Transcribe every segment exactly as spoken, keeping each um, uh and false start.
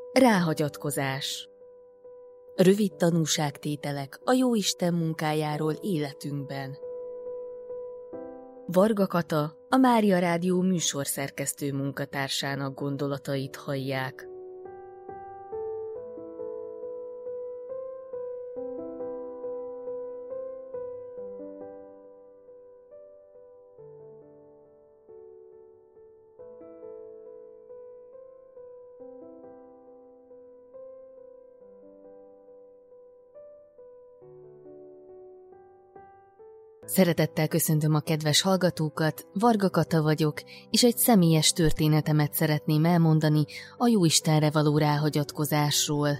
Ráhagyatkozás. Rövid tanúságtételek a Jóisten munkájáról életünkben. Varga Kata, a Mária Rádió műsorszerkesztő munkatársának gondolatait hallják. Szeretettel köszöntöm a kedves hallgatókat, Varga Kata vagyok, és egy személyes történetemet szeretném elmondani a Jóistenre való ráhagyatkozásról.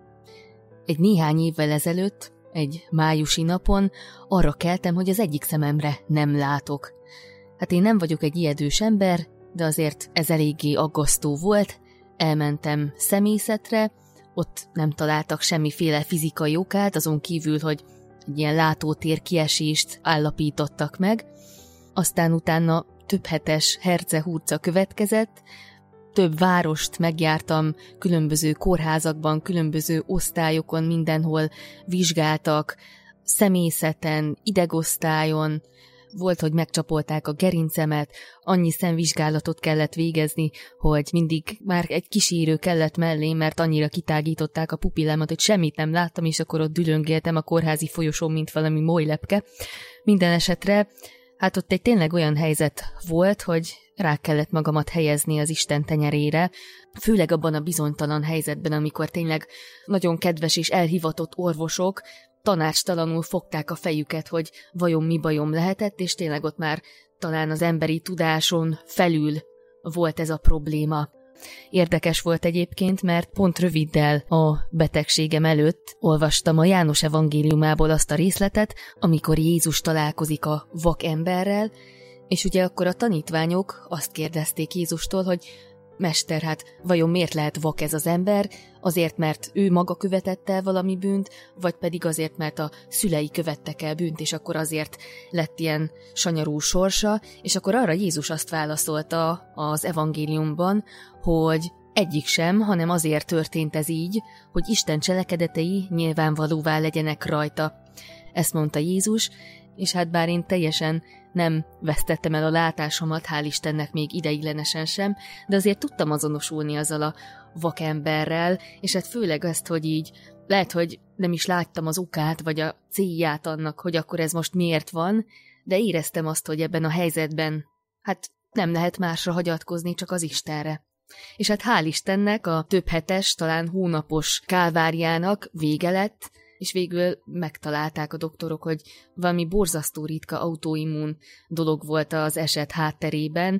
Egy néhány évvel ezelőtt, egy májusi napon arra keltem, hogy az egyik szememre nem látok. Hát én nem vagyok egy ijedős ember, de azért ez eléggé aggasztó volt. Elmentem szemészetre, ott nem találtak semmiféle fizikai okát, azon kívül, hogy egy ilyen látótér kiesést állapítottak meg. Aztán utána több hetes herce-hurca következett, több várost megjártam, különböző kórházakban, különböző osztályokon, mindenhol vizsgáltak, személyzeten, idegosztályon, volt, hogy megcsapolták a gerincemet, annyi szemvizsgálatot kellett végezni, hogy mindig már egy kísérő kellett mellé, mert annyira kitágították a pupillámat, hogy semmit nem láttam, és akkor ott dülöngéltem a kórházi folyosón, mint valami molylepke. Minden esetre, hát ott egy tényleg olyan helyzet volt, hogy rá kellett magamat helyezni az Isten tenyerére, főleg abban a bizonytalan helyzetben, amikor tényleg nagyon kedves és elhivatott orvosok tanácstalanul fogták a fejüket, hogy vajon mi bajom lehetett, és tényleg ott már talán az emberi tudáson felül volt ez a probléma. Érdekes volt egyébként, mert pont röviddel a betegségem előtt olvastam a János evangéliumából azt a részletet, amikor Jézus találkozik a vak emberrel, és ugye akkor a tanítványok azt kérdezték Jézustól, hogy Mester, hát vajon miért lehet vak ez az ember? Azért, mert ő maga követett el valami bűnt, vagy pedig azért, mert a szülei követtek el bűnt, és akkor azért lett ilyen sanyarú sorsa, és akkor arra Jézus azt válaszolta az evangéliumban, hogy egyik sem, hanem azért történt ez így, hogy Isten cselekedetei nyilvánvalóvá legyenek rajta. Ezt mondta Jézus, és hát bár én teljesen nem vesztettem el a látásomat, hál' Istennek még ideiglenesen sem, de azért tudtam azonosulni azzal a vakemberrel, és hát főleg azt, hogy így lehet, hogy nem is láttam az okát, vagy a célját annak, hogy akkor ez most miért van, de éreztem azt, hogy ebben a helyzetben hát nem lehet másra hagyatkozni, csak az Istenre. És hát hál' Istennek a több hetes, talán hónapos kálváriának vége lett, és végül megtalálták a doktorok, hogy valami borzasztó ritka autoimmun dolog volt az eset hátterében,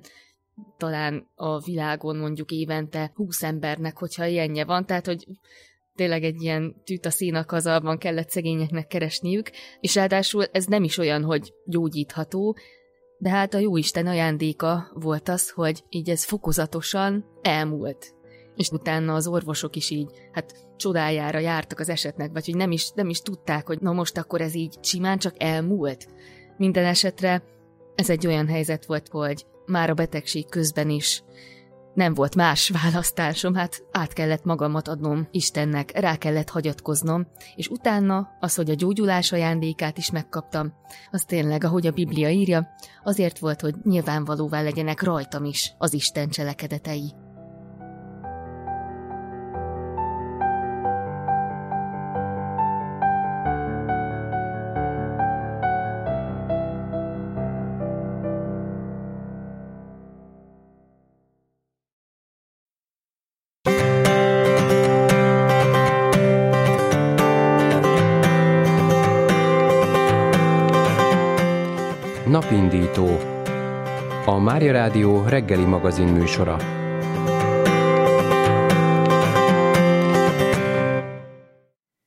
talán a világon mondjuk évente húsz embernek, hogyha ilyenje van, tehát hogy tényleg egy ilyen tűt a szénakazalban kellett szegényeknek keresniük, és ráadásul ez nem is olyan, hogy gyógyítható, de hát a Jóisten ajándéka volt az, hogy így ez fokozatosan elmúlt. És utána az orvosok is így, hát csodájára jártak az esetnek, vagy hogy nem is, nem is tudták, hogy na most akkor ez így simán csak elmúlt. Minden esetre ez egy olyan helyzet volt, hogy már a betegség közben is nem volt más választásom, hát át kellett magamat adnom Istennek, rá kellett hagyatkoznom, és utána az, hogy a gyógyulás ajándékát is megkaptam, az tényleg, ahogy a Biblia írja, azért volt, hogy nyilvánvalóvá legyenek rajtam is az Isten cselekedetei. Napindító. A Mária Rádió reggeli magazin műsora.